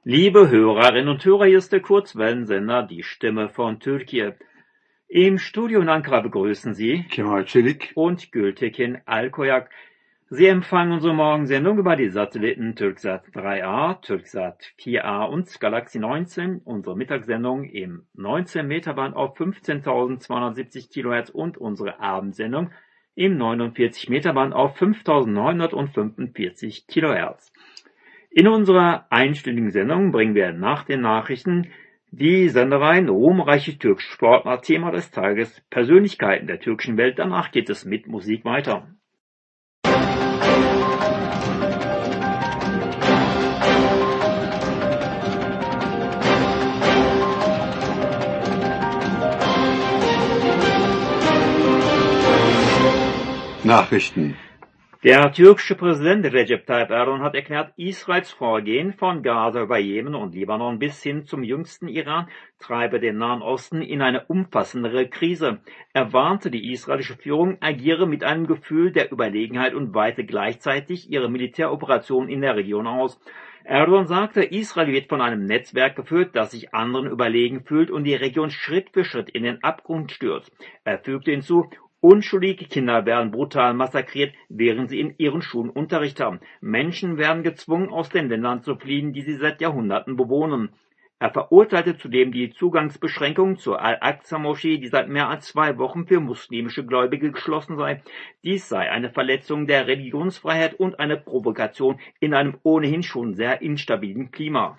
Liebe Hörerinnen und Hörer, hier ist der Kurzwellensender Die Stimme von Türkei. Im Studio in Ankara begrüßen Sie Kemal Çelik und Gültekin Alkoyak. Sie empfangen unsere Morgensendung über die Satelliten Türksat 3A, Türksat 4A und Galaxy 19, unsere Mittagssendung im 19 Meter Band auf 15.270 Kilohertz und unsere Abendsendung im 49 Meter Band auf 5.945 Kilohertz. In unserer einstündigen Sendung bringen wir nach den Nachrichten die Sendereihen Ruhmreiche türkische Sportler, Thema des Tages, Persönlichkeiten der türkischen Welt. Danach geht es mit Musik weiter. Nachrichten. Der türkische Präsident Recep Tayyip Erdogan hat erklärt, Israels Vorgehen von Gaza über Jemen und Libanon bis hin zum jüngsten Iran treibe den Nahen Osten in eine umfassendere Krise. Er warnte, die israelische Führung agiere mit einem Gefühl der Überlegenheit und weite gleichzeitig ihre Militäroperationen in der Region aus. Erdogan sagte, Israel wird von einem Netzwerk geführt, das sich anderen überlegen fühlt und die Region Schritt für Schritt in den Abgrund stürzt. Er fügte hinzu, unschuldige Kinder werden brutal massakriert, während sie in ihren Schulen Unterricht haben. Menschen werden gezwungen, aus den Ländern zu fliehen, die sie seit Jahrhunderten bewohnen. Er verurteilte zudem die Zugangsbeschränkungen zur Al-Aqsa-Moschee, die seit mehr als 2 Wochen für muslimische Gläubige geschlossen sei. Dies sei eine Verletzung der Religionsfreiheit und eine Provokation in einem ohnehin schon sehr instabilen Klima.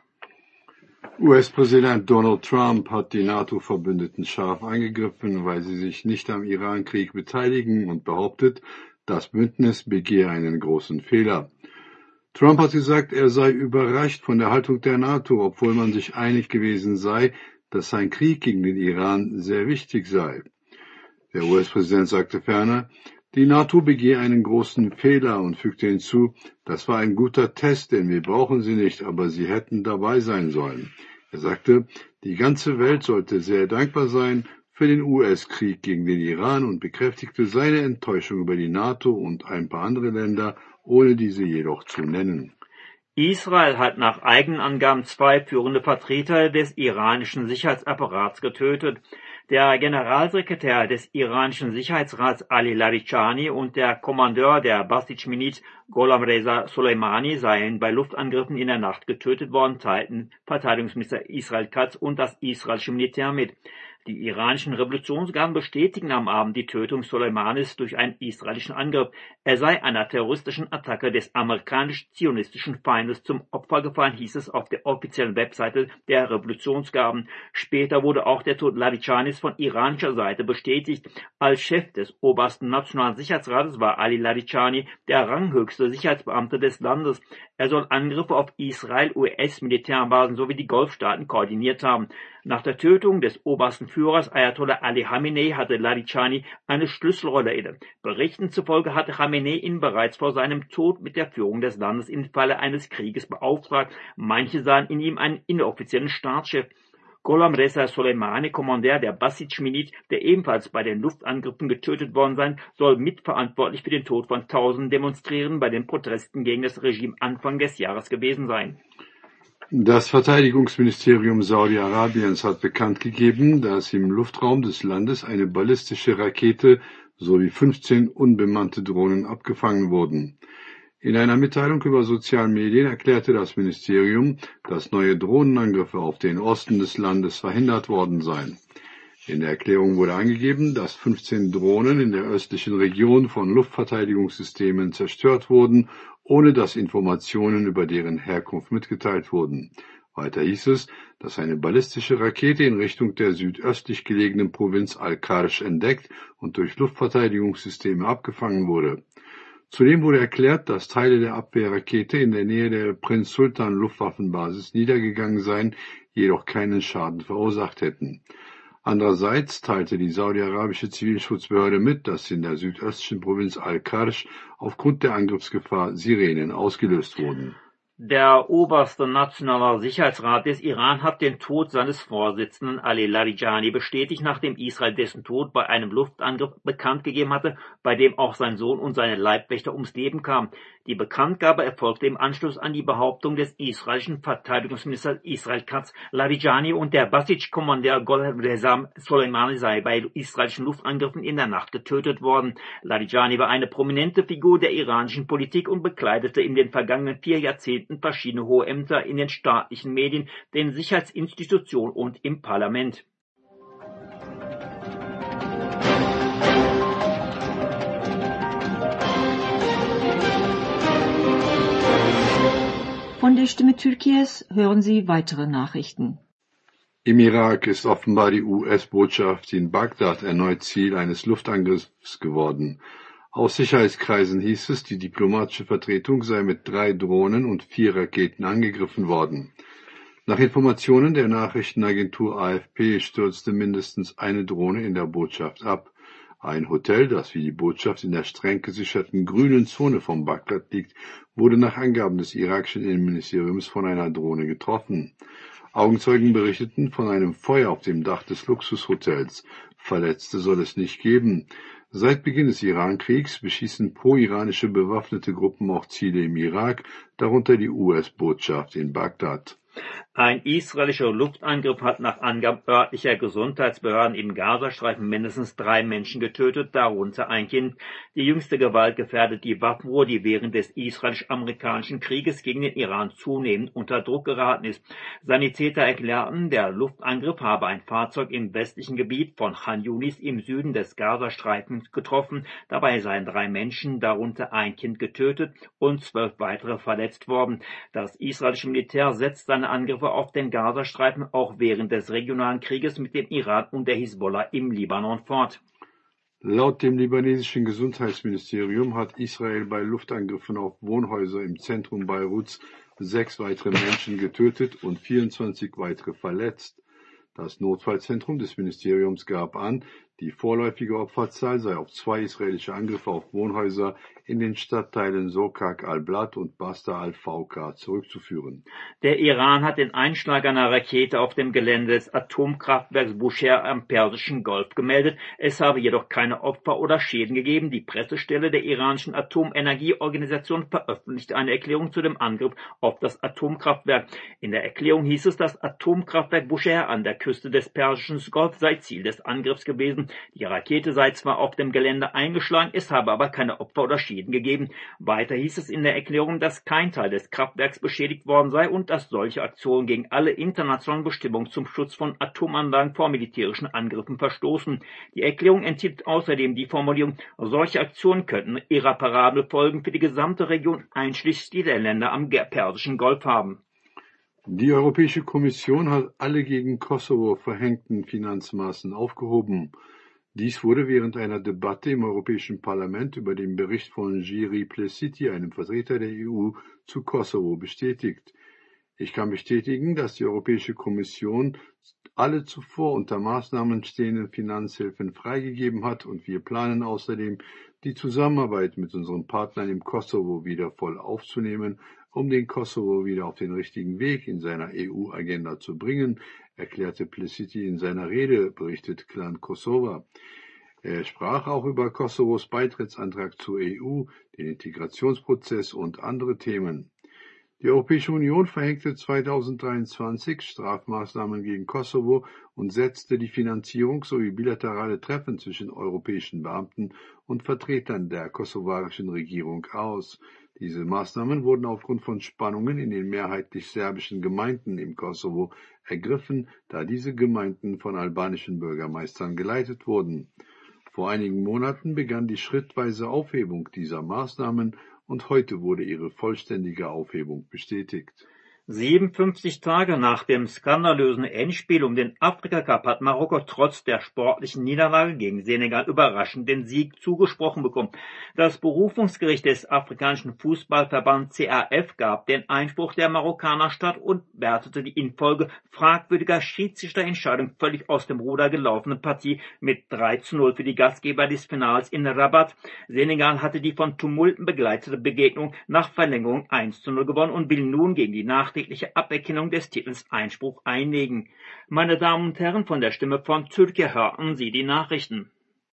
US-Präsident Donald Trump hat die NATO-Verbündeten scharf angegriffen, weil sie sich nicht am Iran-Krieg beteiligen und behauptet, das Bündnis begehe einen großen Fehler. Trump hat gesagt, er sei überrascht von der Haltung der NATO, obwohl man sich einig gewesen sei, dass sein Krieg gegen den Iran sehr wichtig sei. Der US-Präsident sagte ferner, die NATO begehe einen großen Fehler und fügte hinzu, das war ein guter Test, denn wir brauchen sie nicht, aber sie hätten dabei sein sollen. Er sagte, die ganze Welt sollte sehr dankbar sein für den US-Krieg gegen den Iran und bekräftigte seine Enttäuschung über die NATO und ein paar andere Länder, ohne diese jedoch zu nennen. Israel hat nach eigenen Angaben 2 führende Vertreter des iranischen Sicherheitsapparats getötet. Der Generalsekretär des iranischen Sicherheitsrats Ali Larijani und der Kommandeur der Basij-Miliz Gholam-Reza Soleimani seien bei Luftangriffen in der Nacht getötet worden, teilten Verteidigungsminister Israel Katz und das israelische Militär mit. Die iranischen Revolutionsgarden bestätigen am Abend die Tötung Soleimanis durch einen israelischen Angriff. Er sei einer terroristischen Attacke des amerikanisch-zionistischen Feindes zum Opfer gefallen, hieß es auf der offiziellen Webseite der Revolutionsgarden. Später wurde auch der Tod Larijanis von iranischer Seite bestätigt. Als Chef des obersten Nationalen Sicherheitsrates war Ali Larijani der ranghöchste Sicherheitsbeamte des Landes. Er soll Angriffe auf Israel, US-Militärbasen sowie die Golfstaaten koordiniert haben. Nach der Tötung des obersten Führers Ayatollah Ali Khamenei hatte Larijani eine Schlüsselrolle inne. Berichten zufolge hatte Khamenei ihn bereits vor seinem Tod mit der Führung des Landes im Falle eines Krieges beauftragt. Manche sahen in ihm einen inoffiziellen Staatschef. Gholam-Reza Soleimani, Kommandeur der Basij-Miliz, der ebenfalls bei den Luftangriffen getötet worden sein, soll mitverantwortlich für den Tod von tausenden Demonstrierenden bei den Protesten gegen das Regime Anfang des Jahres gewesen sein. Das Verteidigungsministerium Saudi-Arabiens hat bekannt gegeben, dass im Luftraum des Landes eine ballistische Rakete sowie 15 unbemannte Drohnen abgefangen wurden. In einer Mitteilung über sozialen Medien erklärte das Ministerium, dass neue Drohnenangriffe auf den Osten des Landes verhindert worden seien. In der Erklärung wurde angegeben, dass 15 Drohnen in der östlichen Region von Luftverteidigungssystemen zerstört wurden, ohne dass Informationen über deren Herkunft mitgeteilt wurden. Weiter hieß es, dass eine ballistische Rakete in Richtung der südöstlich gelegenen Provinz Al-Karsch entdeckt und durch Luftverteidigungssysteme abgefangen wurde. Zudem wurde erklärt, dass Teile der Abwehrrakete in der Nähe der Prinz Sultan Luftwaffenbasis niedergegangen seien, jedoch keinen Schaden verursacht hätten. Andererseits teilte die saudi-arabische Zivilschutzbehörde mit, dass in der südöstlichen Provinz Al-Karsch aufgrund der Angriffsgefahr Sirenen ausgelöst wurden. Der oberste Nationale Sicherheitsrat des Iran hat den Tod seines Vorsitzenden Ali Larijani bestätigt, nachdem Israel dessen Tod bei einem Luftangriff bekannt gegeben hatte, bei dem auch sein Sohn und seine Leibwächter ums Leben kamen. Die Bekanntgabe erfolgte im Anschluss an die Behauptung des israelischen Verteidigungsministers Israel Katz, Larijani und der Basij-Kommandeur Gholem Soleimani sei bei israelischen Luftangriffen in der Nacht getötet worden. Larijani war eine prominente Figur der iranischen Politik und bekleidete in den vergangenen 4 Jahrzehnten verschiedene hohe Ämter in den staatlichen Medien, den Sicherheitsinstitutionen und im Parlament. Von der Stimme Türkies hören Sie weitere Nachrichten. Im Irak ist offenbar die US-Botschaft in Bagdad erneut Ziel eines Luftangriffs geworden. Aus Sicherheitskreisen hieß es, die diplomatische Vertretung sei mit 3 Drohnen und 4 Raketen angegriffen worden. Nach Informationen der Nachrichtenagentur AFP stürzte mindestens eine Drohne in der Botschaft ab. Ein Hotel, das wie die Botschaft in der streng gesicherten grünen Zone von Bagdad liegt, wurde nach Angaben des irakischen Innenministeriums von einer Drohne getroffen. Augenzeugen berichteten von einem Feuer auf dem Dach des Luxushotels. Verletzte soll es nicht geben. Seit Beginn des Irankriegs beschießen pro-iranische bewaffnete Gruppen auch Ziele im Irak, darunter die US-Botschaft in Bagdad. Ein israelischer Luftangriff hat nach Angaben örtlicher Gesundheitsbehörden im Gazastreifen mindestens 3 Menschen getötet, darunter ein Kind. Die jüngste Gewalt gefährdet die Waffenruhe, die während des israelisch-amerikanischen Krieges gegen den Iran zunehmend unter Druck geraten ist. Sanitäter erklärten, der Luftangriff habe ein Fahrzeug im westlichen Gebiet von Khan Yunis im Süden des Gazastreifens getroffen. Dabei seien 3 Menschen, darunter ein Kind, getötet und 12 weitere verletzt worden. Das israelische Militär setzt seine Angriffe auf den Gazastreifen auch während des regionalen Krieges mit dem Iran und der Hisbollah im Libanon fort. Laut dem libanesischen Gesundheitsministerium hat Israel bei Luftangriffen auf Wohnhäuser im Zentrum Beiruts 6 weitere Menschen getötet und 24 weitere verletzt. Das Notfallzentrum des Ministeriums gab an, die vorläufige Opferzahl sei auf 2 israelische Angriffe auf Wohnhäuser in den Stadtteilen Sokak al-Blat und Basta al-Fawqa zurückzuführen. Der Iran hat den Einschlag einer Rakete auf dem Gelände des Atomkraftwerks Bushehr am Persischen Golf gemeldet. Es habe jedoch keine Opfer oder Schäden gegeben. Die Pressestelle der iranischen Atomenergieorganisation veröffentlichte eine Erklärung zu dem Angriff auf das Atomkraftwerk. In der Erklärung hieß es, das Atomkraftwerk Bushehr an der Küste des Persischen Golf sei Ziel des Angriffs gewesen. Die Rakete sei zwar auf dem Gelände eingeschlagen, es habe aber keine Opfer oder Schäden gegeben. Weiter hieß es in der Erklärung, dass kein Teil des Kraftwerks beschädigt worden sei und dass solche Aktionen gegen alle internationalen Bestimmungen zum Schutz von Atomanlagen vor militärischen Angriffen verstoßen. Die Erklärung enthielt außerdem die Formulierung, solche Aktionen könnten irreparable Folgen für die gesamte Region einschließlich der Länder am Persischen Golf haben. Die Europäische Kommission hat alle gegen Kosovo verhängten Finanzmaßen aufgehoben. Dies wurde während einer Debatte im Europäischen Parlament über den Bericht von Jiri Plesiti, einem Vertreter der EU, zu Kosovo bestätigt. Ich kann bestätigen, dass die Europäische Kommission alle zuvor unter Maßnahmen stehenden Finanzhilfen freigegeben hat und wir planen außerdem, die Zusammenarbeit mit unseren Partnern im Kosovo wieder voll aufzunehmen, um den Kosovo wieder auf den richtigen Weg in seiner EU-Agenda zu bringen, erklärte Plesiti in seiner Rede, berichtet Klan Kosova. Er sprach auch über Kosovos Beitrittsantrag zur EU, den Integrationsprozess und andere Themen. Die Europäische Union verhängte 2023 Strafmaßnahmen gegen Kosovo und setzte die Finanzierung sowie bilaterale Treffen zwischen europäischen Beamten und Vertretern der kosovarischen Regierung aus. Diese Maßnahmen wurden aufgrund von Spannungen in den mehrheitlich serbischen Gemeinden im Kosovo ergriffen, da diese Gemeinden von albanischen Bürgermeistern geleitet wurden. Vor einigen Monaten begann die schrittweise Aufhebung dieser Maßnahmen und heute wurde ihre vollständige Aufhebung bestätigt. 57 Tage nach dem skandalösen Endspiel um den Afrika-Cup hat Marokko trotz der sportlichen Niederlage gegen Senegal überraschend den Sieg zugesprochen bekommen. Das Berufungsgericht des afrikanischen Fußballverbands CAF gab den Einspruch der Marokkaner statt und wertete die infolge fragwürdiger Schiedsrichterentscheidung völlig aus dem Ruder gelaufene Partie mit 3:0 für die Gastgeber des Finals in Rabat. Senegal hatte die von Tumulten begleitete Begegnung nach Verlängerung 1:0 gewonnen und will nun gegen die nachträgliche Aberkennung des Titels Einspruch einlegen. Meine Damen und Herren, von der Stimme von Türkiye hörten Sie die Nachrichten.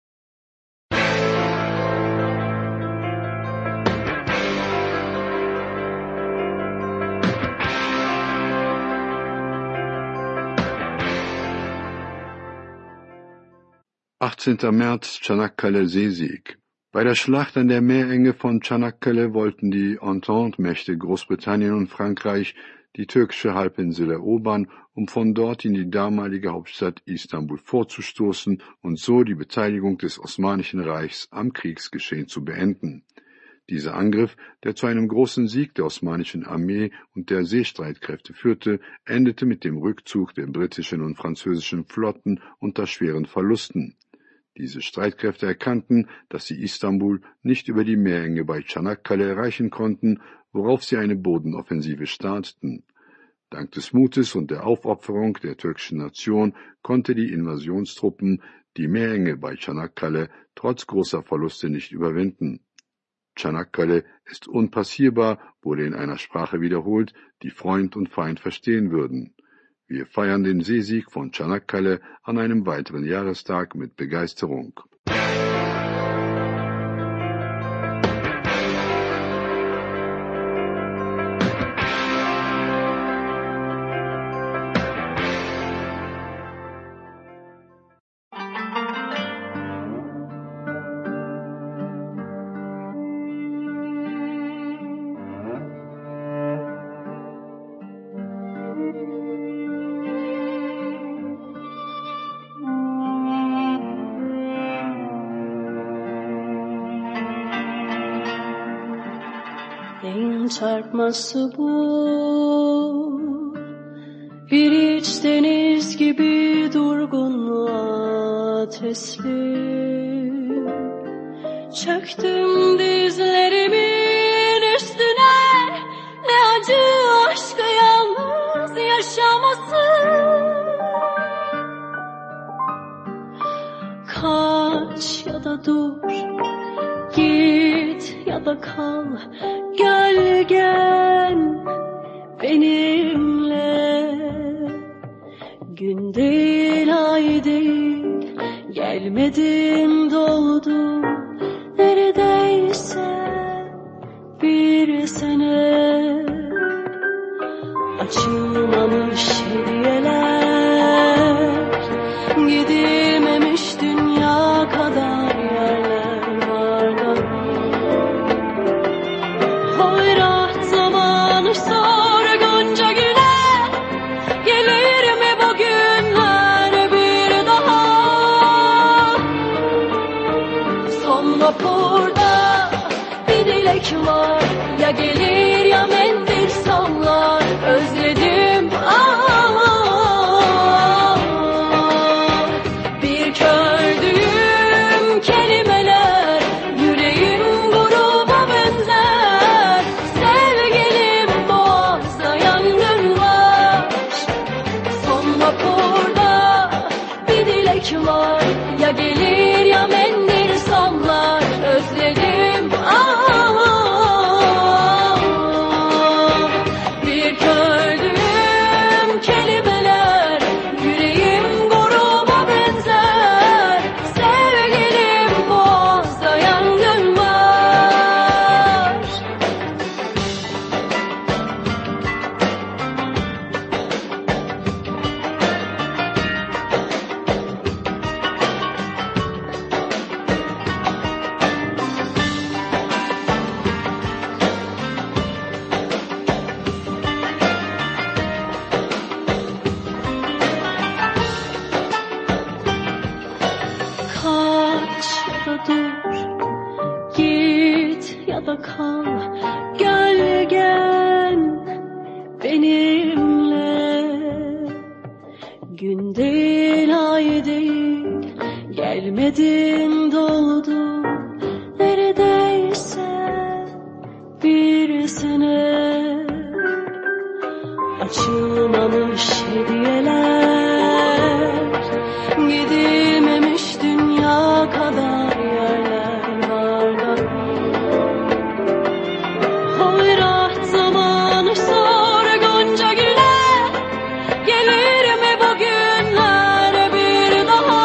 »18. März, Çanakkale Seesieg«. Bei der Schlacht an der Meerenge von Çanakkale wollten die Entente-Mächte Großbritannien und Frankreich die türkische Halbinsel erobern, um von dort in die damalige Hauptstadt Istanbul vorzustoßen und so die Beteiligung des Osmanischen Reichs am Kriegsgeschehen zu beenden. Dieser Angriff, der zu einem großen Sieg der osmanischen Armee und der Seestreitkräfte führte, endete mit dem Rückzug der britischen und französischen Flotten unter schweren Verlusten. Diese Streitkräfte erkannten, dass sie Istanbul nicht über die Meerenge bei Çanakkale erreichen konnten, worauf sie eine Bodenoffensive starteten. Dank des Mutes und der Aufopferung der türkischen Nation konnte die Invasionstruppen die Meerenge bei Çanakkale trotz großer Verluste nicht überwinden. Çanakkale ist unpassierbar, wurde in einer Sprache wiederholt, die Freund und Feind verstehen würden. Wir feiern den Seesieg von Çanakkale an einem weiteren Jahrestag mit Begeisterung. Çarpması bu, bir iç deniz gibi durgunluğa teslim. Çöktüm dizlerimin üstüne, ne acı aşkı yalnız yaşaması. Kaç ya da dur, git ya da kal. Gölgen benimle, gün değil ay değil, gelmedin doldu neredeyse bir sene. Açılmamış hediyeler, gidilmemiş dünya kadar yerler var da. Burada bir dilek var, ya gelir ya mendil sallar, özledim bir kördüğüm kelimeler, yüreğim gruba benzer, sevgilim boğazda yangın var. Son vapurda bir dilek var, ya gelir ya mendil sallar, özledim bir kördüğüm kelimeler, yüreğim gruba benzer, sevgilim boğazda yangın var. Git ya da kal, gölgen benim. Ümidim doğdu neredeyse bir sene. Açılmamış hediyeler, gidilmemiş dünya kadar yerler var da. Hoyrat zamanı sor gonca güller, gelir mi bugünler bir daha?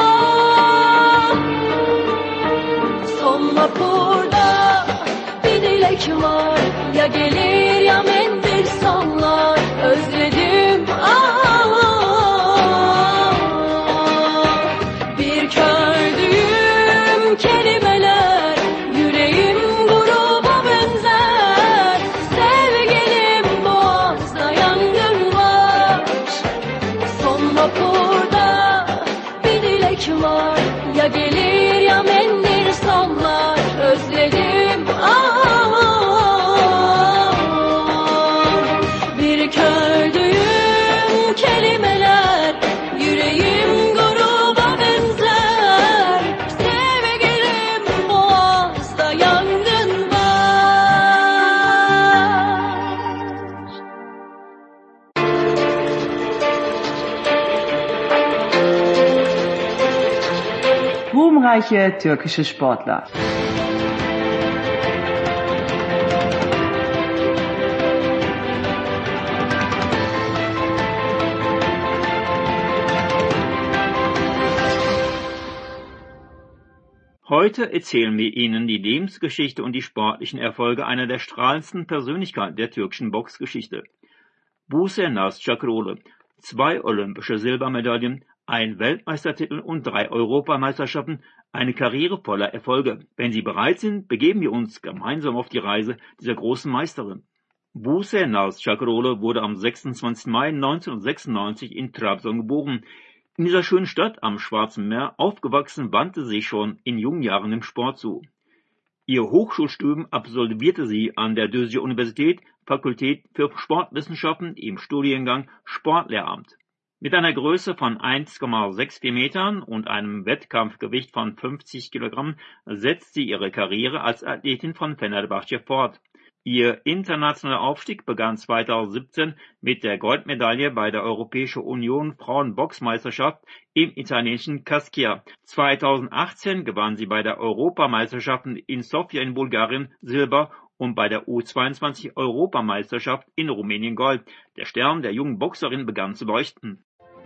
Son vapurda bir dilek var, ya gelir ya mendil sallar. Özledim bir kördüğüm kelimeler, yüreğim gruba benzer. Sevgilim boğazda yangın var. Son vapurda bir dilek var, ya gelir ya mendil sallar. Özledim bir kördüğüm kelimeler, yüreğim gruba benzer. Sevgilim boğazda yangın var. Ruhmreiche türkische Sportler. Heute erzählen wir Ihnen die Lebensgeschichte und die sportlichen Erfolge einer der strahlendsten Persönlichkeiten der türkischen Boxgeschichte. Buse Naz Çakıroğlu. 2 olympische Silbermedaillen, ein Weltmeistertitel und 3 Europameisterschaften, eine Karriere voller Erfolge. Wenn Sie bereit sind, begeben wir uns gemeinsam auf die Reise dieser großen Meisterin. Buse Naz Çakıroğlu wurde am 26. Mai 1996 in Trabzon geboren. In dieser schönen Stadt am Schwarzen Meer aufgewachsen, wandte sie sich schon in jungen Jahren dem Sport zu. Ihr Hochschulstudium absolvierte sie an der Düzce Universität, Fakultät für Sportwissenschaften im Studiengang Sportlehramt. Mit einer Größe von 1,64 Metern und einem Wettkampfgewicht von 50 Kilogramm setzt sie ihre Karriere als Athletin von Fenerbahçe fort. Ihr internationaler Aufstieg begann 2017 mit der Goldmedaille bei der Europäischen Union Frauenboxmeisterschaft im italienischen Kaskia. 2018 gewann sie bei der Europameisterschaften in Sofia in Bulgarien Silber und bei der U22-Europameisterschaft in Rumänien Gold. Der Stern der jungen Boxerin begann zu leuchten.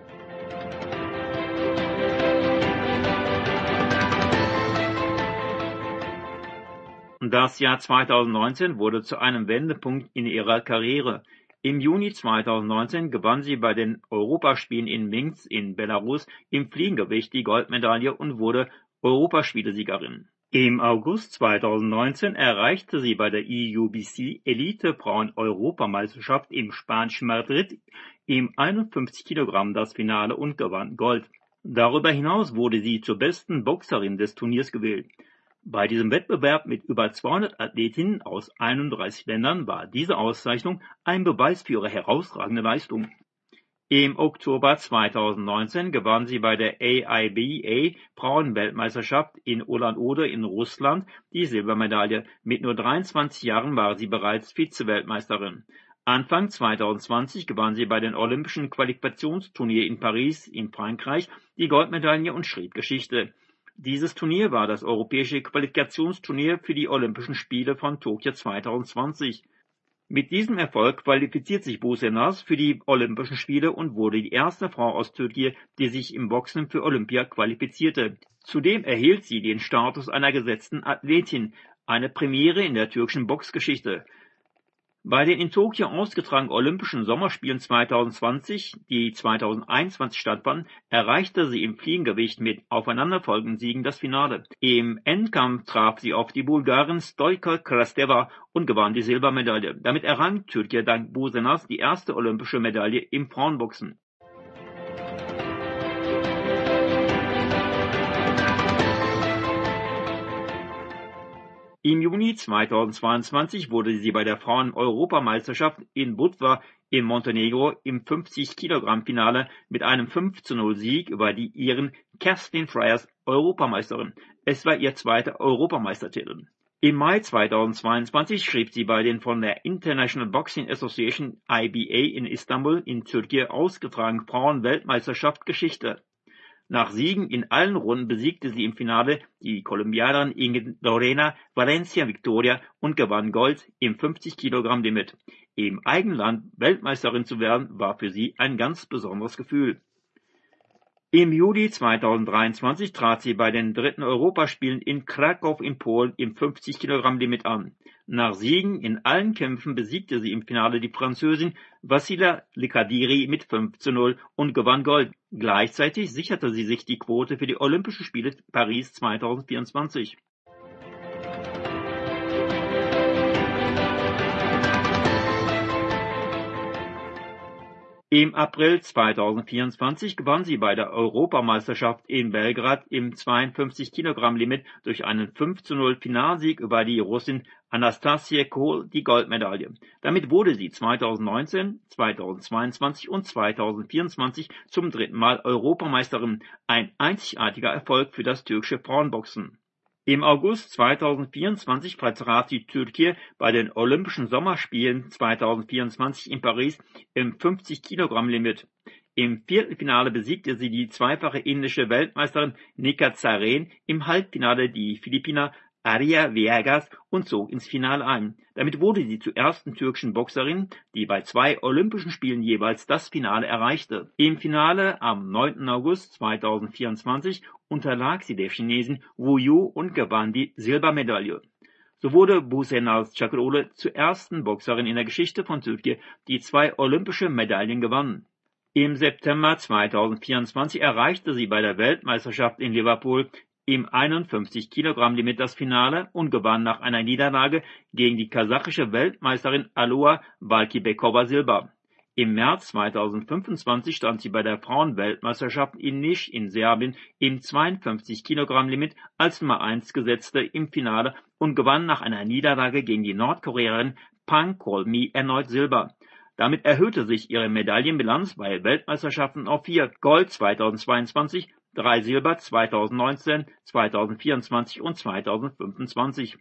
Das Jahr 2019 wurde zu einem Wendepunkt in ihrer Karriere. Im Juni 2019 gewann sie bei den Europaspielen in Minsk in Belarus im Fliegengewicht die Goldmedaille und wurde Europaspielesiegerin. Im August 2019 erreichte sie bei der IUBC Elite Frauen-Europameisterschaft im spanischen Madrid im 51 Kilogramm das Finale und gewann Gold. Darüber hinaus wurde sie zur besten Boxerin des Turniers gewählt. Bei diesem Wettbewerb mit über 200 Athletinnen aus 31 Ländern war diese Auszeichnung ein Beweis für ihre herausragende Leistung. Im Oktober 2019 gewann sie bei der AIBA Frauenweltmeisterschaft in Ulan-Ude in Russland die Silbermedaille. Mit nur 23 Jahren war sie bereits Vize-Weltmeisterin. Anfang 2020 gewann sie bei den Olympischen Qualifikationsturnier in Paris in Frankreich die Goldmedaille und schrieb Geschichte. Dieses Turnier war das europäische Qualifikationsturnier für die Olympischen Spiele von Tokio 2020. Mit diesem Erfolg qualifiziert sich Buse Naz für die Olympischen Spiele und wurde die erste Frau aus Türkei, die sich im Boxen für Olympia qualifizierte. Zudem erhielt sie den Status einer gesetzten Athletin, eine Premiere in der türkischen Boxgeschichte. Bei den in Tokio ausgetragenen Olympischen Sommerspielen 2020, die 2021 stattfanden, erreichte sie im Fliegengewicht mit aufeinanderfolgenden Siegen das Finale. Im Endkampf traf sie auf die Bulgarin Stoica Krasteva und gewann die Silbermedaille. Damit errang Türkei dank Buse Naz die erste olympische Medaille im Frauenboxen. Im Juni 2022 wurde sie bei der Frauen-Europameisterschaft in Budva in Montenegro im 50-Kilogramm-Finale mit einem 5:0 Sieg über die Iren Kerstin Fryers Europameisterin. Es war ihr zweiter Europameistertitel. Im Mai 2022 schrieb sie bei den von der International Boxing Association IBA in Istanbul in Türkei ausgetragenen Frauen-Weltmeisterschaft Geschichte. Nach Siegen in allen Runden besiegte sie im Finale die Kolumbianerin Ingrid Lorena Valencia Victoria und gewann Gold im 50-Kilogramm-Limit. Im eigenen Land Weltmeisterin zu werden, war für sie ein ganz besonderes Gefühl. Im Juli 2023 trat sie bei den 3. Europaspielen in Krakow in Polen im 50-Kilogramm-Limit an. Nach Siegen in allen Kämpfen besiegte sie im Finale die Französin Vassila Lekadiri mit 5:0 und gewann Gold. Gleichzeitig sicherte sie sich die Quote für die Olympischen Spiele Paris 2024. Im April 2024 gewann sie bei der Europameisterschaft in Belgrad im 52-Kilogramm-Limit durch einen 5:0 Finalsieg über die Russin Anastasia Kohl die Goldmedaille. Damit wurde sie 2019, 2022 und 2024 zum 3. Mal Europameisterin, ein einzigartiger Erfolg für das türkische Frauenboxen. Im August 2024 vertrat die Türkei bei den Olympischen Sommerspielen 2024 in Paris im 50-Kilogramm-Limit. Im Viertelfinale besiegte sie die zweifache indische Weltmeisterin Nikhat Zaren, im Halbfinale die Philippiner Aria Viegas und zog ins Finale ein. Damit wurde sie zur ersten türkischen Boxerin, die bei 2 Olympischen Spielen jeweils das Finale erreichte. Im Finale am 9. August 2024 unterlag sie der Chinesin Wu Yu und gewann die Silbermedaille. So wurde Buse Naz Çakıroğlu zur ersten Boxerin in der Geschichte von Türkei, die 2 olympische Medaillen gewann. Im September 2024 erreichte sie bei der Weltmeisterschaft in Liverpool im 51-Kilogramm-Limit das Finale und gewann nach einer Niederlage gegen die kasachische Weltmeisterin Aloa Balkibekova Silber. Im März 2025 stand sie bei der Frauenweltmeisterschaft in Niš in Serbien im 52-Kilogramm-Limit als Nummer 1 Gesetzte im Finale und gewann nach einer Niederlage gegen die Nordkoreanerin Pang Kolmi erneut Silber. Damit erhöhte sich ihre Medaillenbilanz bei Weltmeisterschaften auf 4: Gold 2022, 3 Silber 2019, 2024 und 2025.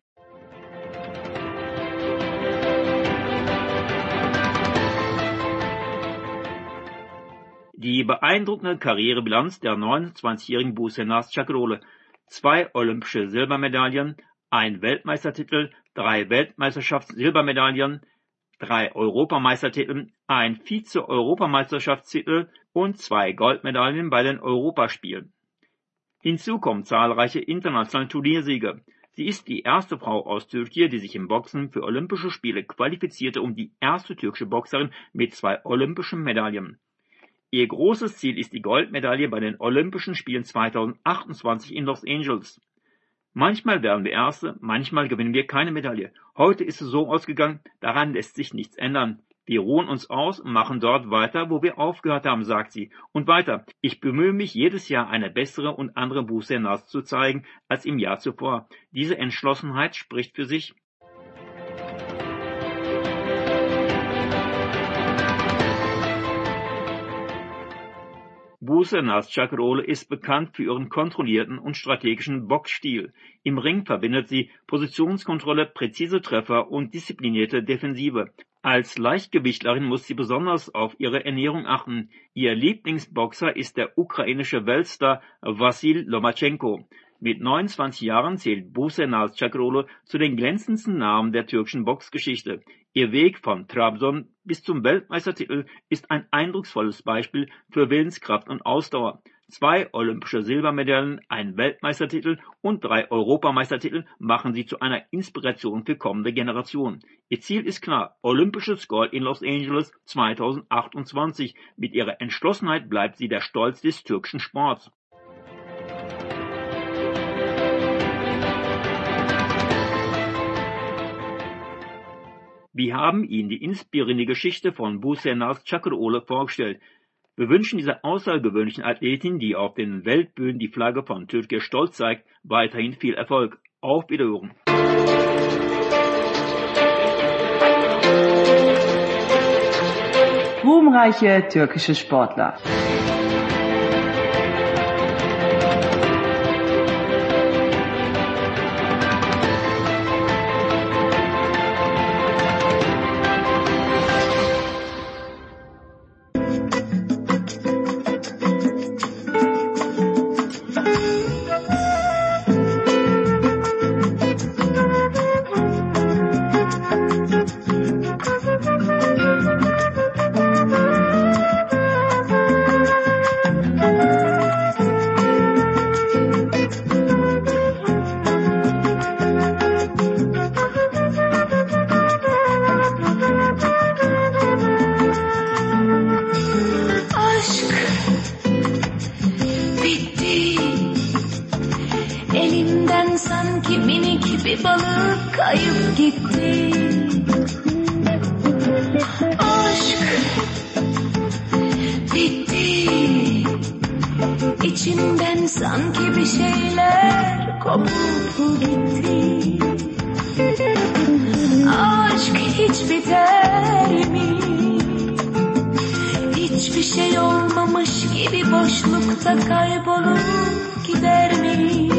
Die beeindruckende Karrierebilanz der 29-jährigen Buse Naz Çakıroğlu: 2 olympische Silbermedaillen, 1 Weltmeistertitel, 3 Weltmeisterschafts-Silbermedaillen, 3 Europameistertitel, 1 Vize-Europameisterschaftstitel und 2 Goldmedaillen bei den Europaspielen. Hinzu kommen zahlreiche internationale Turniersiege. Sie ist die erste Frau aus Türkei, die sich im Boxen für Olympische Spiele qualifizierte, und die erste türkische Boxerin mit 2 olympischen Medaillen. Ihr großes Ziel ist die Goldmedaille bei den Olympischen Spielen 2028 in Los Angeles. Manchmal werden wir Erste, manchmal gewinnen wir keine Medaille. Heute ist es so ausgegangen, daran lässt sich nichts ändern. Wir ruhen uns aus und machen dort weiter, wo wir aufgehört haben, sagt sie. Und weiter: Ich bemühe mich jedes Jahr, eine bessere und andere Buse Naz zu zeigen als im Jahr zuvor. Diese Entschlossenheit spricht für sich. Buse Naz Çakıroğlu ist bekannt für ihren kontrollierten und strategischen Boxstil. Im Ring verbindet sie Positionskontrolle, präzise Treffer und disziplinierte Defensive. Als Leichtgewichtlerin muss sie besonders auf ihre Ernährung achten. Ihr Lieblingsboxer ist der ukrainische Weltstar Wassil Lomachenko. Mit 29 Jahren zählt Buse Naz Çakıroğlu zu den glänzendsten Namen der türkischen Boxgeschichte. Ihr Weg von Trabzon bis zum Weltmeistertitel ist ein eindrucksvolles Beispiel für Willenskraft und Ausdauer. 2 olympische Silbermedaillen, 1 Weltmeistertitel und 3 Europameistertitel machen sie zu einer Inspiration für kommende Generationen. Ihr Ziel ist klar: olympisches Gold in Los Angeles 2028. Mit ihrer Entschlossenheit bleibt sie der Stolz des türkischen Sports. Wir haben Ihnen die inspirierende Geschichte von Buse Naz Çakıroğlu vorgestellt. Wir wünschen dieser außergewöhnlichen Athletin, die auf den Weltbühnen die Flagge von Türkei stolz zeigt, weiterhin viel Erfolg. Auf Wiederhören! Ruhmreiche türkische Sportler. İçimden sanki bir şeyler kopup gitti. Aşk hiç biter mi? Hiçbir şey olmamış gibi boşlukta kaybolup gider mi?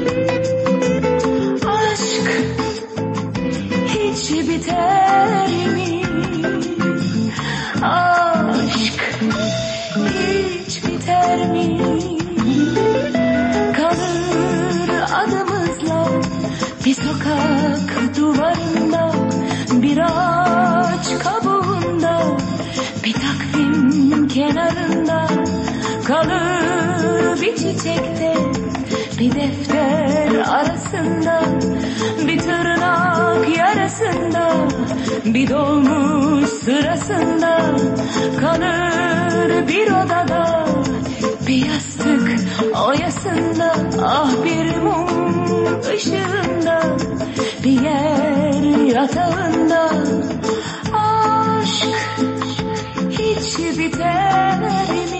Aşk hiç biter mi? Aşk hiç biter mi? Kalır adımızla bir sokak duvarında, bir ağaç kabuğunda, bir takvim kenarında. Kalır bir çiçekte, bir defter arasında, bir tırnak yarasında, bir dolmuş sırasında. Kalır bir odada, bir yastık oyasında, ah bir mum ışığında, bir yer yatağında. Aşk hiç biter mi?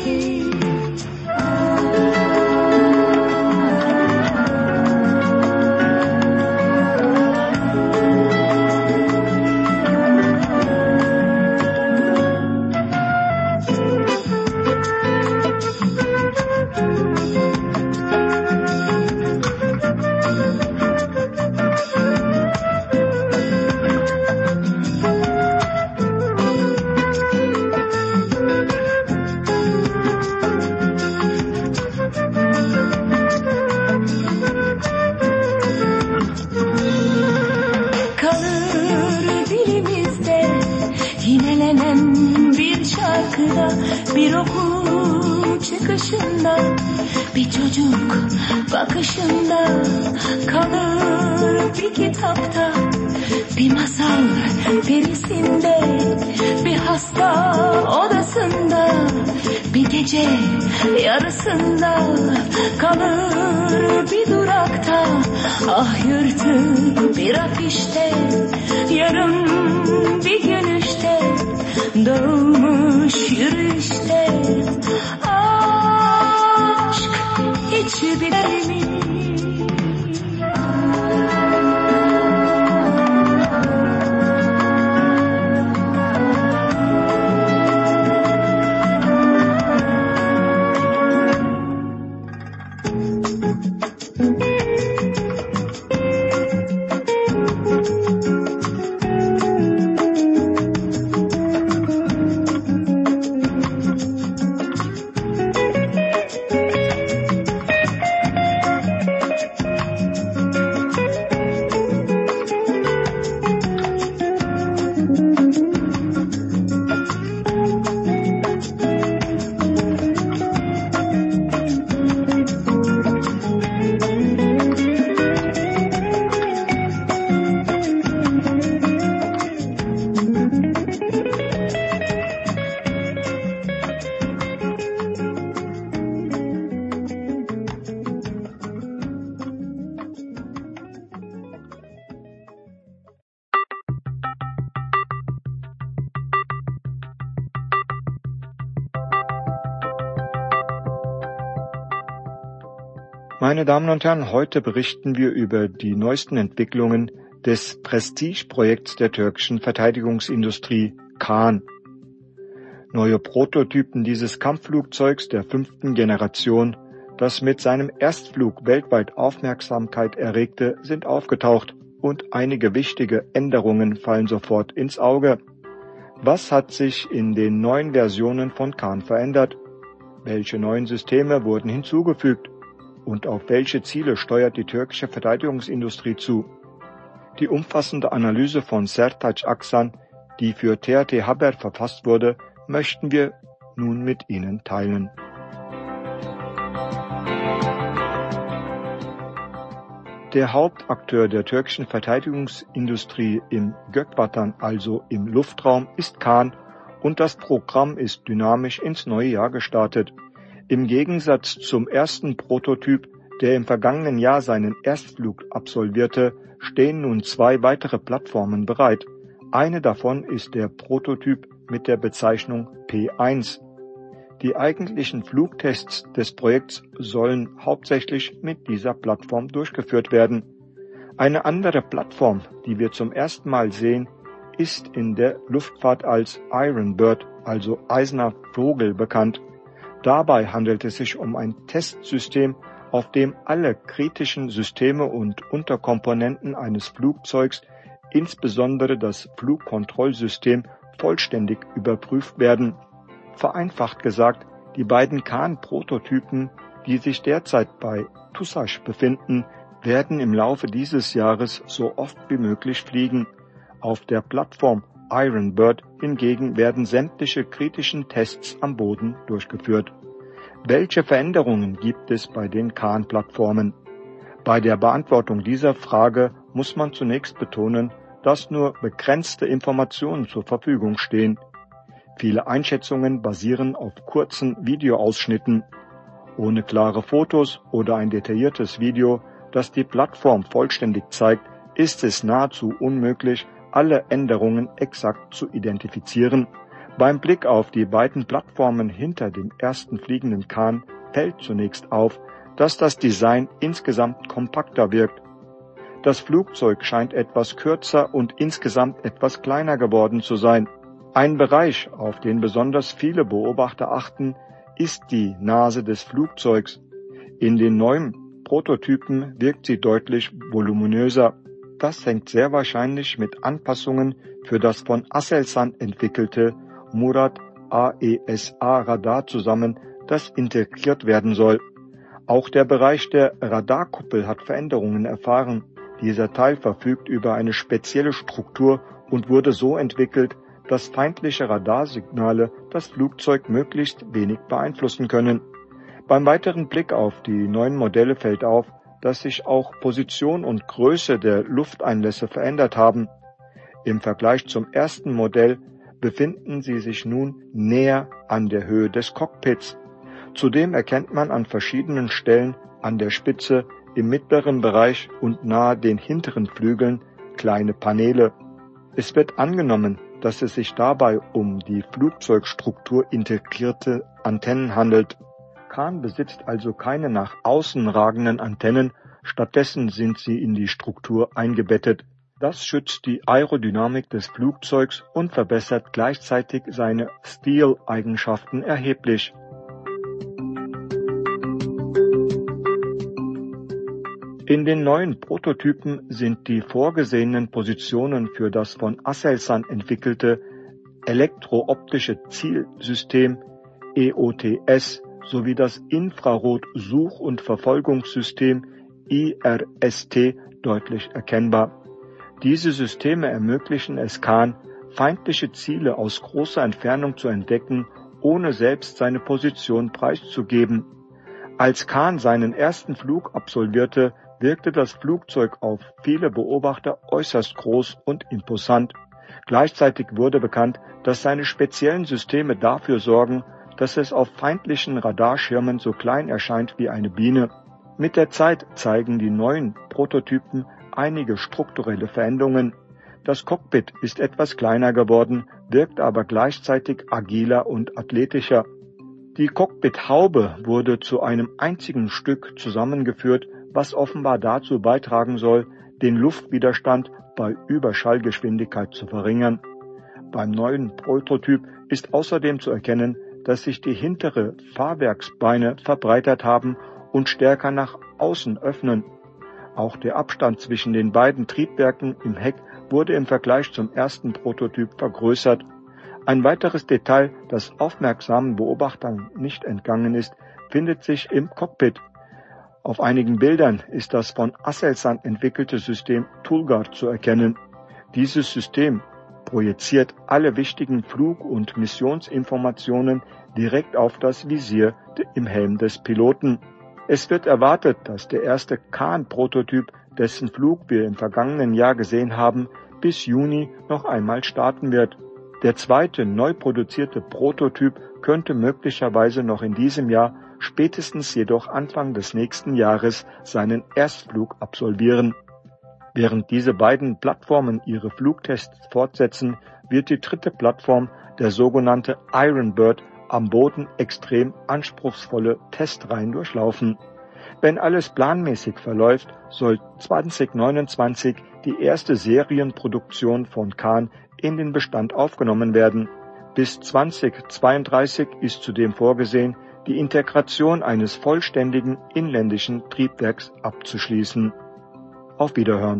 Bir okul çıkışında, bir çocuk bakışında. Kalır bir kitapta, bir masal perisinde, bir hasta odasında, bir gece yarısında. Kalır bir durakta, ah yırtık bir afişte, yarım bir gülüşte, dağılmış yürüyüşte. Aşk hiç biter mi? Meine Damen und Herren, heute berichten wir über die neuesten Entwicklungen des Prestigeprojekts der türkischen Verteidigungsindustrie Kaan. Neue Prototypen dieses Kampfflugzeugs der 5. Generation, das mit seinem Erstflug weltweit Aufmerksamkeit erregte, sind aufgetaucht und einige wichtige Änderungen fallen sofort ins Auge. Was hat sich in den neuen Versionen von Kaan verändert? Welche neuen Systeme wurden hinzugefügt? Und auf welche Ziele steuert die türkische Verteidigungsindustrie zu? Die umfassende Analyse von Sertaç Aksan, die für TRT Haber verfasst wurde, möchten wir nun mit Ihnen teilen. Der Hauptakteur der türkischen Verteidigungsindustrie im Gökvatan, also im Luftraum, ist Kaan und das Programm ist dynamisch ins neue Jahr gestartet. Im Gegensatz zum ersten Prototyp, der im vergangenen Jahr seinen Erstflug absolvierte, stehen nun 2 weitere Plattformen bereit. Eine davon ist der Prototyp mit der Bezeichnung P1. Die eigentlichen Flugtests des Projekts sollen hauptsächlich mit dieser Plattform durchgeführt werden. Eine andere Plattform, die wir zum ersten Mal sehen, ist in der Luftfahrt als Iron Bird, also Eiserner Vogel, bekannt. Dabei handelt es sich um ein Testsystem, auf dem alle kritischen Systeme und Unterkomponenten eines Flugzeugs, insbesondere das Flugkontrollsystem, vollständig überprüft werden. Vereinfacht gesagt, die beiden Khan-Prototypen, die sich derzeit bei Tussash befinden, werden im Laufe dieses Jahres so oft wie möglich fliegen. Auf der Plattform Iron Bird hingegen werden sämtliche kritischen Tests am Boden durchgeführt. Welche Veränderungen gibt es bei den Khan-Plattformen? Bei der Beantwortung dieser Frage muss man zunächst betonen, dass nur begrenzte Informationen zur Verfügung stehen. Viele Einschätzungen basieren auf kurzen Videoausschnitten. Ohne klare Fotos oder ein detailliertes Video, das die Plattform vollständig zeigt, ist es nahezu unmöglich, alle Änderungen exakt zu identifizieren. Beim Blick auf die beiden Plattformen hinter dem ersten fliegenden Khan fällt zunächst auf, dass das Design insgesamt kompakter wirkt. Das Flugzeug scheint etwas kürzer und insgesamt etwas kleiner geworden zu sein. Ein Bereich, auf den besonders viele Beobachter achten, ist die Nase des Flugzeugs. In den neuen Prototypen wirkt sie deutlich voluminöser. Das hängt sehr wahrscheinlich mit Anpassungen für das von Aselsan entwickelte Murad AESA-Radar zusammen, das integriert werden soll. Auch der Bereich der Radarkuppel hat Veränderungen erfahren. Dieser Teil verfügt über eine spezielle Struktur und wurde so entwickelt, dass feindliche Radarsignale das Flugzeug möglichst wenig beeinflussen können. Beim weiteren Blick auf die neuen Modelle fällt auf, dass sich auch Position und Größe der Lufteinlässe verändert haben. Im Vergleich zum ersten Modell befinden sie sich nun näher an der Höhe des Cockpits. Zudem erkennt man an verschiedenen Stellen an der Spitze, im mittleren Bereich und nahe den hinteren Flügeln kleine Paneele. Es wird angenommen, dass es sich dabei um die Flugzeugstruktur integrierte Antennen handelt. Khan besitzt also keine nach außen ragenden Antennen, stattdessen sind sie in die Struktur eingebettet. Das schützt die Aerodynamik des Flugzeugs und verbessert gleichzeitig seine Stil-Eigenschaften erheblich. In den neuen Prototypen sind die vorgesehenen Positionen für das von Aselsan entwickelte elektrooptische Zielsystem EOTS sowie das Infrarot-Such- und Verfolgungssystem IRST deutlich erkennbar. Diese Systeme ermöglichen es Khan, feindliche Ziele aus großer Entfernung zu entdecken, ohne selbst seine Position preiszugeben. Als Khan seinen ersten Flug absolvierte, wirkte das Flugzeug auf viele Beobachter äußerst groß und imposant. Gleichzeitig wurde bekannt, dass seine speziellen Systeme dafür sorgen, dass es auf feindlichen Radarschirmen so klein erscheint wie eine Biene. Mit der Zeit zeigen die neuen Prototypen einige strukturelle Veränderungen. Das Cockpit ist etwas kleiner geworden, wirkt aber gleichzeitig agiler und athletischer. Die Cockpithaube wurde zu einem einzigen Stück zusammengeführt, was offenbar dazu beitragen soll, den Luftwiderstand bei Überschallgeschwindigkeit zu verringern. Beim neuen Prototyp ist außerdem zu erkennen, dass sich die hintere Fahrwerksbeine verbreitert haben und stärker nach außen öffnen. Auch der Abstand zwischen den beiden Triebwerken im Heck wurde im Vergleich zum ersten Prototyp vergrößert. Ein weiteres Detail, das aufmerksamen Beobachtern nicht entgangen ist, findet sich im Cockpit. Auf einigen Bildern ist das von Aselsan entwickelte System Tulgar zu erkennen. Dieses System projiziert alle wichtigen Flug- und Missionsinformationen direkt auf das Visier im Helm des Piloten. Es wird erwartet, dass der erste Khan-Prototyp, dessen Flug wir im vergangenen Jahr gesehen haben, bis Juni noch einmal starten wird. Der zweite neu produzierte Prototyp könnte möglicherweise noch in diesem Jahr, spätestens jedoch Anfang des nächsten Jahres, seinen Erstflug absolvieren. Während diese beiden Plattformen ihre Flugtests fortsetzen, wird die dritte Plattform, der sogenannte Iron Bird, am Boden extrem anspruchsvolle Testreihen durchlaufen. Wenn alles planmäßig verläuft, soll 2029 die erste Serienproduktion von Khan in den Bestand aufgenommen werden. Bis 2032 ist zudem vorgesehen, die Integration eines vollständigen inländischen Triebwerks abzuschließen. Auf Wiederhören.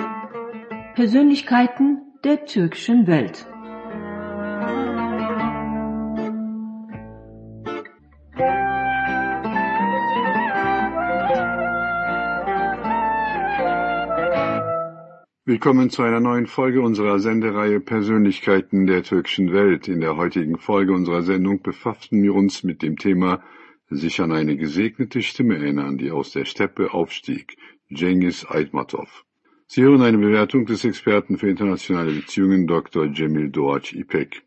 Persönlichkeiten der türkischen Welt. Willkommen zu einer neuen Folge unserer Sendereihe Persönlichkeiten der türkischen Welt. In der heutigen Folge unserer Sendung befassen wir uns mit dem Thema sich an eine gesegnete Stimme erinnern, die aus der Steppe aufstieg, Cengiz Aytmatov. Sie hören eine Bewertung des Experten für internationale Beziehungen Dr. Cemil Doğaç İpek.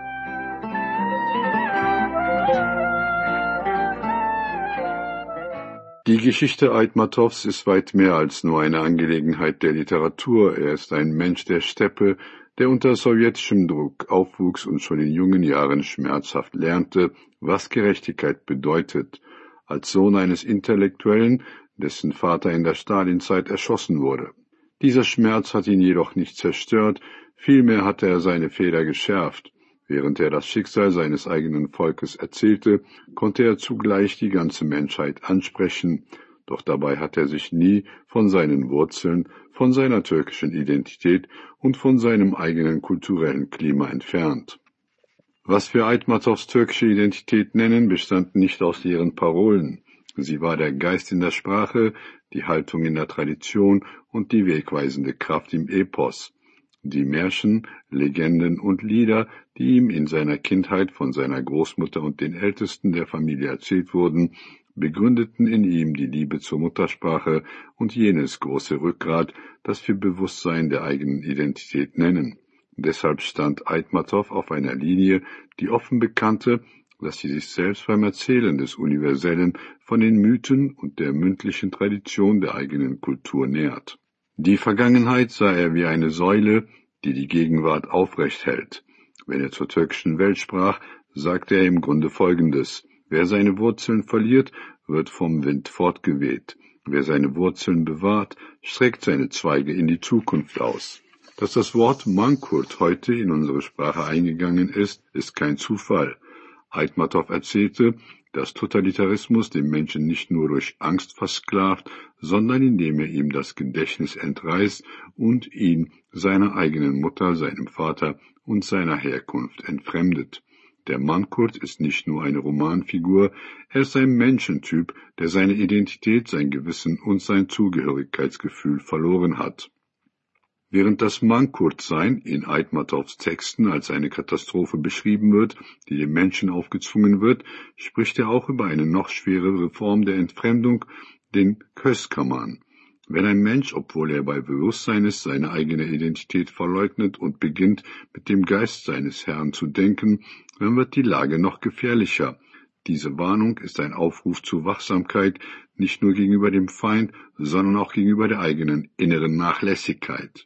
Die Geschichte Aytmatovs ist weit mehr als nur eine Angelegenheit der Literatur. Er ist ein Mensch der Steppe, der unter sowjetischem Druck aufwuchs und schon in jungen Jahren schmerzhaft lernte, was Gerechtigkeit bedeutet, als Sohn eines Intellektuellen, dessen Vater in der Stalinzeit erschossen wurde. Dieser Schmerz hat ihn jedoch nicht zerstört, vielmehr hatte er seine Feder geschärft. Während er das Schicksal seines eigenen Volkes erzählte, konnte er zugleich die ganze Menschheit ansprechen, doch dabei hat er sich nie von seinen Wurzeln, von seiner türkischen Identität und von seinem eigenen kulturellen Klima entfernt. Was wir Aytmatovs türkische Identität nennen, bestand nicht aus leeren Parolen. Sie war der Geist in der Sprache, die Haltung in der Tradition und die wegweisende Kraft im Epos. Die Märchen, Legenden und Lieder, die ihm in seiner Kindheit von seiner Großmutter und den Ältesten der Familie erzählt wurden, begründeten in ihm die Liebe zur Muttersprache und jenes große Rückgrat, das wir Bewusstsein der eigenen Identität nennen. Deshalb stand Aytmatov auf einer Linie, die offen bekannte, dass sie sich selbst beim Erzählen des Universellen von den Mythen und der mündlichen Tradition der eigenen Kultur nährt. Die Vergangenheit sah er wie eine Säule, die die Gegenwart aufrecht hält. Wenn er zur türkischen Welt sprach, sagte er im Grunde Folgendes: Wer seine Wurzeln verliert, wird vom Wind fortgeweht. Wer seine Wurzeln bewahrt, streckt seine Zweige in die Zukunft aus. Dass das Wort Mankurt heute in unsere Sprache eingegangen ist, ist kein Zufall. Aytmatov erzählte, dass Totalitarismus den Menschen nicht nur durch Angst versklavt, sondern indem er ihm das Gedächtnis entreißt und ihn seiner eigenen Mutter, seinem Vater und seiner Herkunft entfremdet. Der Mankurt ist nicht nur eine Romanfigur, er ist ein Menschentyp, der seine Identität, sein Gewissen und sein Zugehörigkeitsgefühl verloren hat. Während das Mankurtsein in Aytmatovs Texten als eine Katastrophe beschrieben wird, die dem Menschen aufgezwungen wird, spricht er auch über eine noch schwerere Form der Entfremdung, den Köskaman. Wenn ein Mensch, obwohl er bei Bewusstsein ist, seine eigene Identität verleugnet und beginnt, mit dem Geist seines Herrn zu denken, dann wird die Lage noch gefährlicher. Diese Warnung ist ein Aufruf zur Wachsamkeit, nicht nur gegenüber dem Feind, sondern auch gegenüber der eigenen inneren Nachlässigkeit.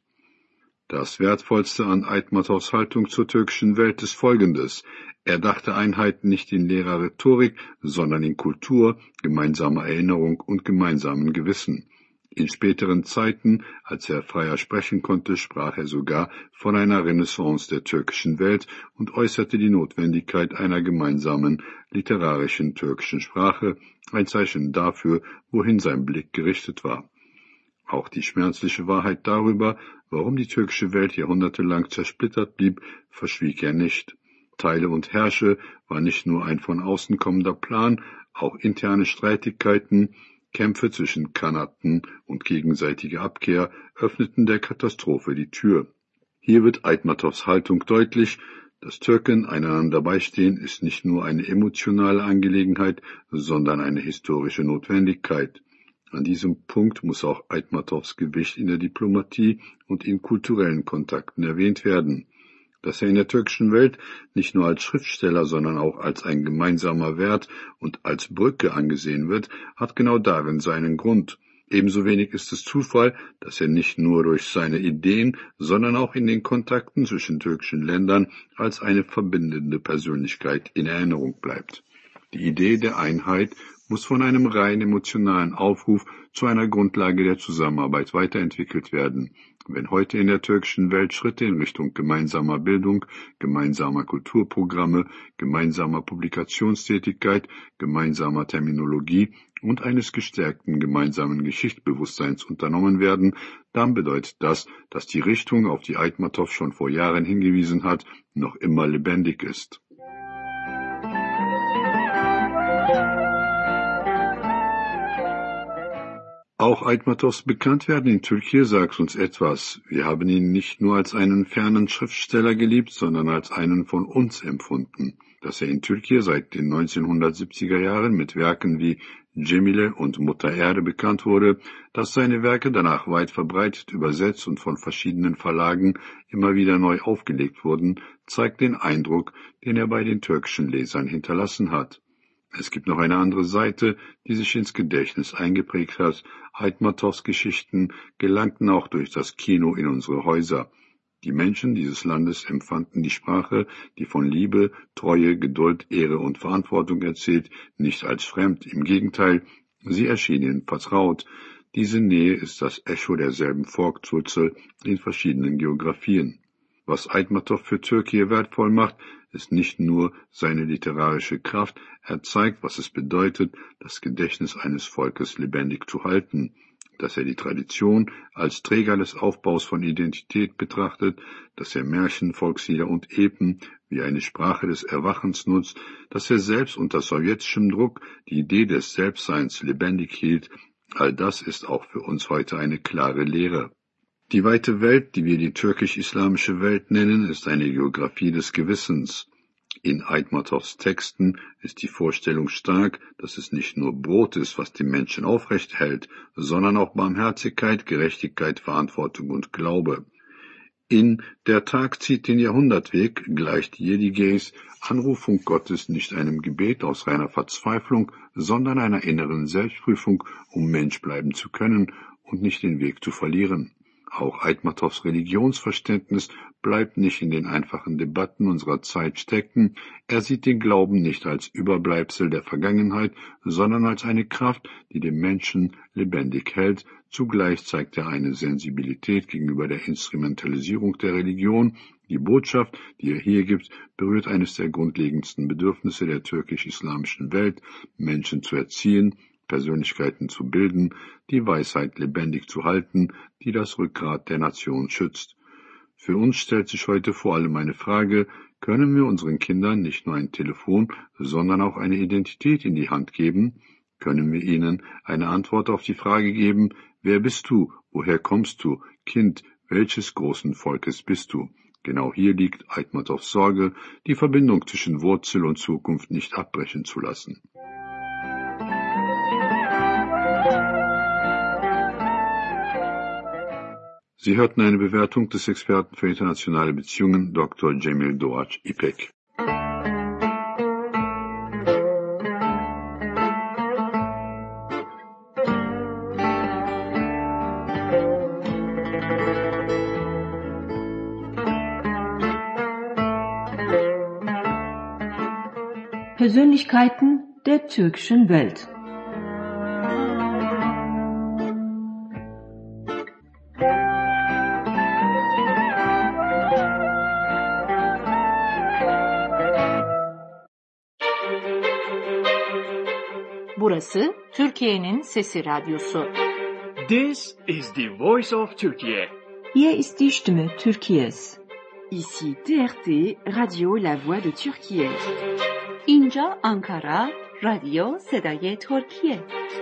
Das Wertvollste an Aytmatovs Haltung zur türkischen Welt ist Folgendes: Er dachte Einheit nicht in leerer Rhetorik, sondern in Kultur, gemeinsamer Erinnerung und gemeinsamen Gewissen. In späteren Zeiten, als er freier sprechen konnte, sprach er sogar von einer Renaissance der türkischen Welt und äußerte die Notwendigkeit einer gemeinsamen literarischen türkischen Sprache, ein Zeichen dafür, wohin sein Blick gerichtet war. Auch die schmerzliche Wahrheit darüber, warum die türkische Welt jahrhundertelang zersplittert blieb, verschwieg er nicht. Teile und Herrsche war nicht nur ein von außen kommender Plan, auch interne Streitigkeiten, Kämpfe zwischen Khanaten und gegenseitige Abkehr öffneten der Katastrophe die Tür. Hier wird Aytmatovs Haltung deutlich: Das Türken einander beistehen ist nicht nur eine emotionale Angelegenheit, sondern eine historische Notwendigkeit. An diesem Punkt muss auch Aytmatovs Gewicht in der Diplomatie und in kulturellen Kontakten erwähnt werden. Dass er in der türkischen Welt nicht nur als Schriftsteller, sondern auch als ein gemeinsamer Wert und als Brücke angesehen wird, hat genau darin seinen Grund. Ebenso wenig ist es Zufall, dass er nicht nur durch seine Ideen, sondern auch in den Kontakten zwischen türkischen Ländern als eine verbindende Persönlichkeit in Erinnerung bleibt. Die Idee der Einheit muss von einem rein emotionalen Aufruf zu einer Grundlage der Zusammenarbeit weiterentwickelt werden. Wenn heute in der türkischen Welt Schritte in Richtung gemeinsamer Bildung, gemeinsamer Kulturprogramme, gemeinsamer Publikationstätigkeit, gemeinsamer Terminologie und eines gestärkten gemeinsamen Geschichtsbewusstseins unternommen werden, dann bedeutet das, dass die Richtung, auf die Aytmatov schon vor Jahren hingewiesen hat, noch immer lebendig ist. Auch Aytmatovs Bekanntwerden in Türkei sagt uns etwas. Wir haben ihn nicht nur als einen fernen Schriftsteller geliebt, sondern als einen von uns empfunden. Dass er in Türkei seit den 1970er Jahren mit Werken wie Cemile und Mutter Erde bekannt wurde, dass seine Werke danach weit verbreitet übersetzt und von verschiedenen Verlagen immer wieder neu aufgelegt wurden, zeigt den Eindruck, den er bei den türkischen Lesern hinterlassen hat. Es gibt noch eine andere Seite, die sich ins Gedächtnis eingeprägt hat. Aytmatovs Geschichten gelangten auch durch das Kino in unsere Häuser. Die Menschen dieses Landes empfanden die Sprache, die von Liebe, Treue, Geduld, Ehre und Verantwortung erzählt, nicht als fremd. Im Gegenteil, sie erschien ihnen vertraut. Diese Nähe ist das Echo derselben Volkswurzel in verschiedenen Geografien. Was Aytmatov für Türkei wertvoll macht, ist nicht nur seine literarische Kraft, er zeigt, was es bedeutet, das Gedächtnis eines Volkes lebendig zu halten, dass er die Tradition als Träger des Aufbaus von Identität betrachtet, dass er Märchen, Volkslieder und Epen wie eine Sprache des Erwachens nutzt, dass er selbst unter sowjetischem Druck die Idee des Selbstseins lebendig hielt, all das ist auch für uns heute eine klare Lehre. Die weite Welt, die wir die türkisch-islamische Welt nennen, ist eine Geografie des Gewissens. In Aytmatovs Texten ist die Vorstellung stark, dass es nicht nur Brot ist, was die Menschen aufrecht hält, sondern auch Barmherzigkeit, Gerechtigkeit, Verantwortung und Glaube. In Der Tag zieht den Jahrhundertweg gleicht Yedigeys Anrufung Gottes nicht einem Gebet aus reiner Verzweiflung, sondern einer inneren Selbstprüfung, um Mensch bleiben zu können und nicht den Weg zu verlieren. Auch Aytmatovs Religionsverständnis bleibt nicht in den einfachen Debatten unserer Zeit stecken. Er sieht den Glauben nicht als Überbleibsel der Vergangenheit, sondern als eine Kraft, die den Menschen lebendig hält. Zugleich zeigt er eine Sensibilität gegenüber der Instrumentalisierung der Religion. Die Botschaft, die er hier gibt, berührt eines der grundlegendsten Bedürfnisse der türkisch-islamischen Welt, Menschen zu erziehen, Persönlichkeiten zu bilden, die Weisheit lebendig zu halten, die das Rückgrat der Nation schützt. Für uns stellt sich heute vor allem eine Frage, können wir unseren Kindern nicht nur ein Telefon, sondern auch eine Identität in die Hand geben? Können wir ihnen eine Antwort auf die Frage geben, wer bist du, woher kommst du, Kind, welches großen Volkes bist du? Genau hier liegt Aytmatovs Sorge, die Verbindung zwischen Wurzel und Zukunft nicht abbrechen zu lassen. Sie hörten eine Bewertung des Experten für internationale Beziehungen, Dr. Cemil Doğaç İpek. Persönlichkeiten der türkischen Welt. Burası Türkiye'nin Sesi Radyosu. This is the voice of Turkey. Hier ist die Stimme Türkiye's. Ici TRT Radio La Voix de Türkiye. اینجا Ankara رادیو صدای ترکیه.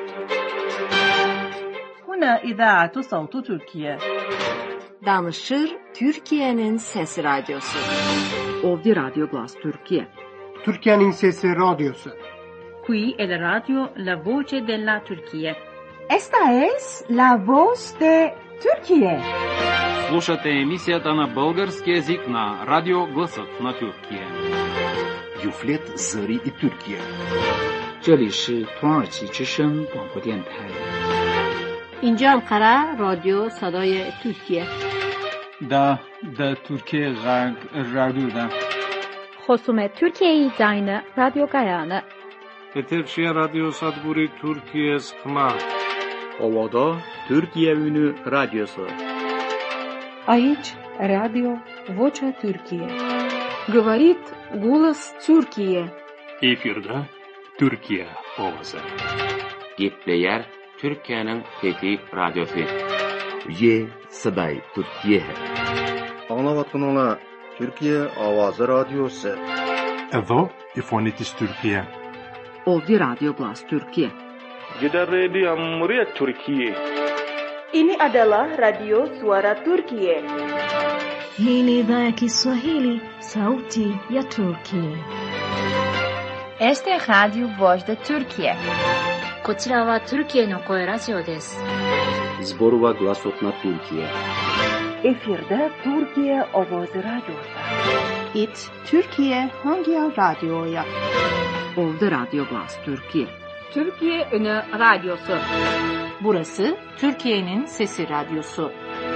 هنا إذاعة صوت تركيا. Danışır Türkiye'nin Sesi Radyosu. Ovdje Radio Glas Türkiye. Türkiye'nin Sesi Radyosu. Qui è la radio La Voce della Turchia. Esta es la voz de Turquía. Слушате емисията на български език на Радио Гласът на Türkiye. Юфлет Зари и Türkiye. 这里是土耳其之声广播电台。 اینجا Ankara رادیو صدای ترکیه. دا ترکیه رادیو خصوم ترکیه داینه رادیو گایانه. Eterşehir Radyo Sadburi Türkiye Sıkma. Ovada Türkiye Ünü Radyosu. Aici Radio Vocea Türkiye. Говорит голос Türkiye. Efirde Türkiye Ovası. Gepleyer Türkiye'nin Fethi Radyosu. Ye Saday Türkiye. Anlavatkanlar Türkiye Avazı Radyosu. Evo Ifonitis Türkiye. Ovdje Radio Glas Türkiye. Jeda Muria Turkiye. Ini adalah Radio Suara Turkiye. Hii ni idhaa ya Kiswahili, sauti ya Turkiye. Este es Radio Voz de Turkiye. こちらはトルキエの声ラジオです。 Zborova Glasot na Türkiye. Efirde Türkiye Ovozi Radyosu. İt Türkiye Hangi Radyo'ya? Oldu Radyo Glas Türkiye. Türkiye Ünü Radyosu. Burası Türkiye'nin Sesi Radyosu.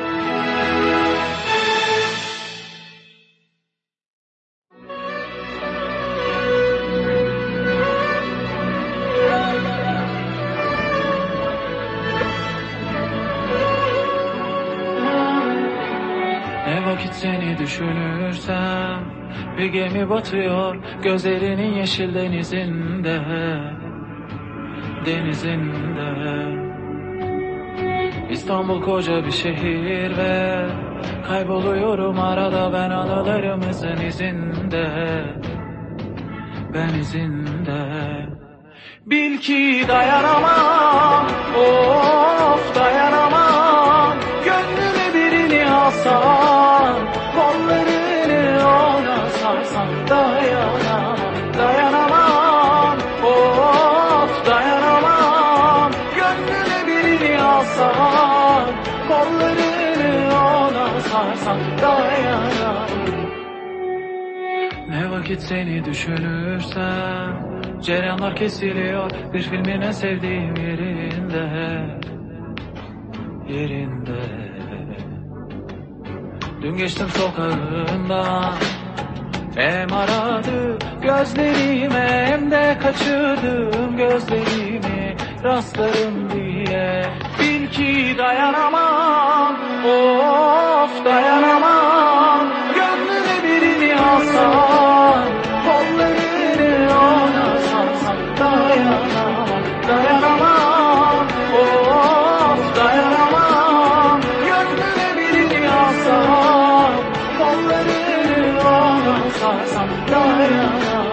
Seni düşünürsem bir gemi batıyor gözlerinin yeşil denizinde, İstanbul koca bir şehir ve kayboluyorum arada ben anılarımızın izinde, Bil ki dayanamam, of dayanamam, gönlüme birini alsam, kollarını ona sarsam, dayanamam, of dayanamam, gönlüme birini alsam, kollarını ona sarsam, dayanamam. Ne vakit seni düşünürsem, cereyanlar kesiliyor bir filmin en sevdiğim yerinde. Dün geçtim sokağından, hem aradı gözlerime hem de kaçırdım gözlerimi rastlarım diye. Bil ki dayanamam, of dayanamam, gönlüne birini alsam, kollarını ona sarsam, dayanamam, of dayanamam, gönlüne birini alsam, kollarını ona sarsam, dayanamam.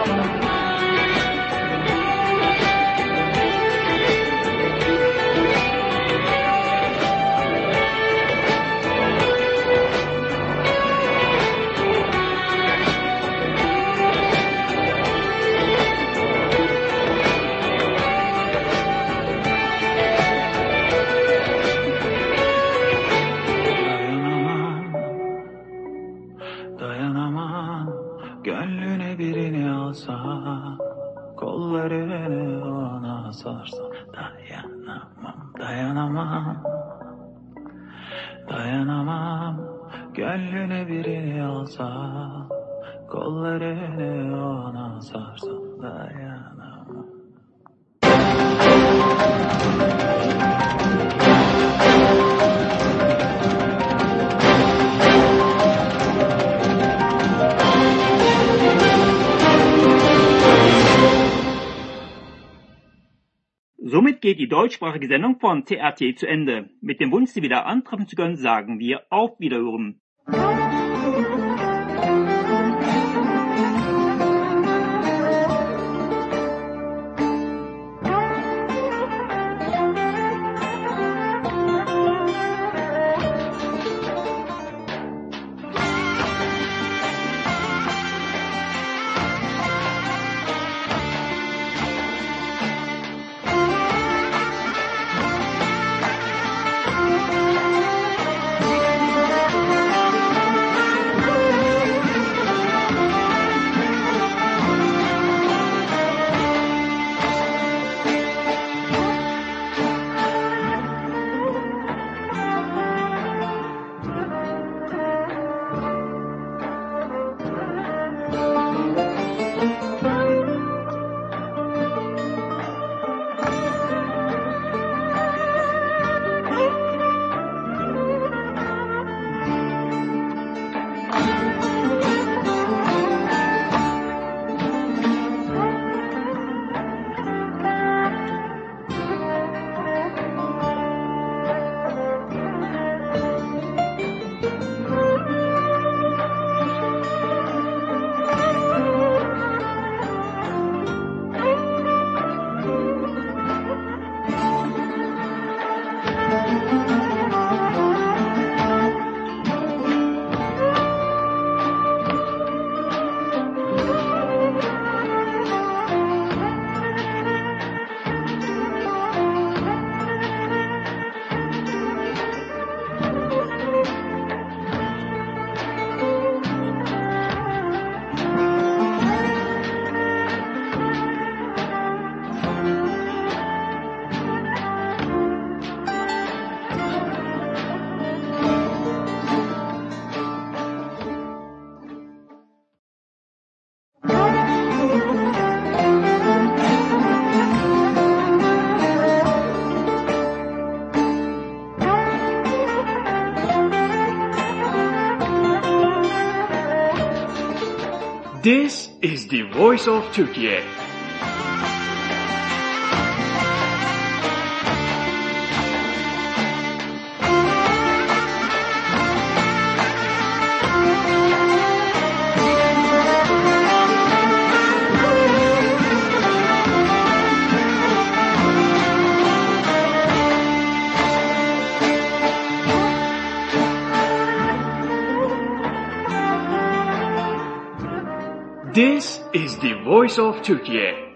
Gönlüne birini alsam, kollarını ona sarsam, dayanamam, gönlüne birini alsam, kollarını ona sarsam, dayanamam. Somit geht die deutschsprachige Sendung von TRT zu Ende. Mit dem Wunsch, Sie wieder antreffen zu können, sagen wir auf Wiederhören. the voice of Turkey. This is the voice of Turkey.